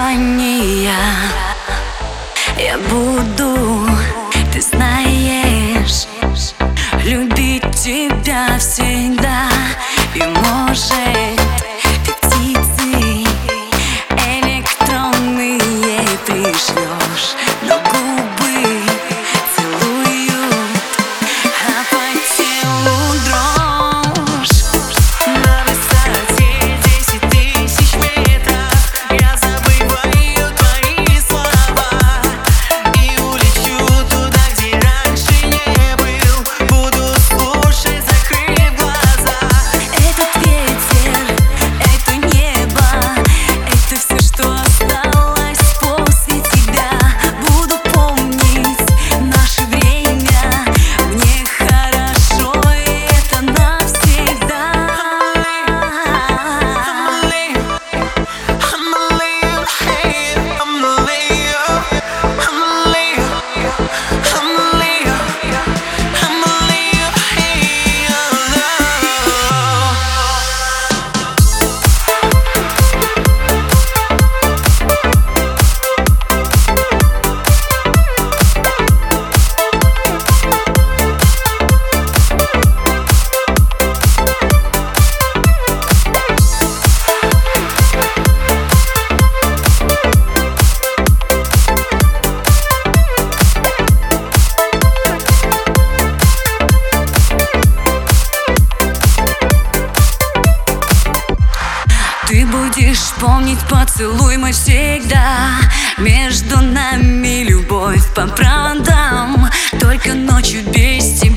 желания я буду, ты знаешь, любить тебя всегда. И может ты птицы электронные пришлешь, но губы целуют, а по телу дрожь. На высоте 10 тысяч метров я забываю твои слова и улечу туда, где раньше не был. Буду слушать, закрыв глаза. Этот ветер, это небо, это все, что осталось после тебя. Буду помнить наше время, мне хорошо, и это навсегда. Ты будешь помнить поцелуй мой всегда. Между нами любовь по проводам, только ночью без тебя.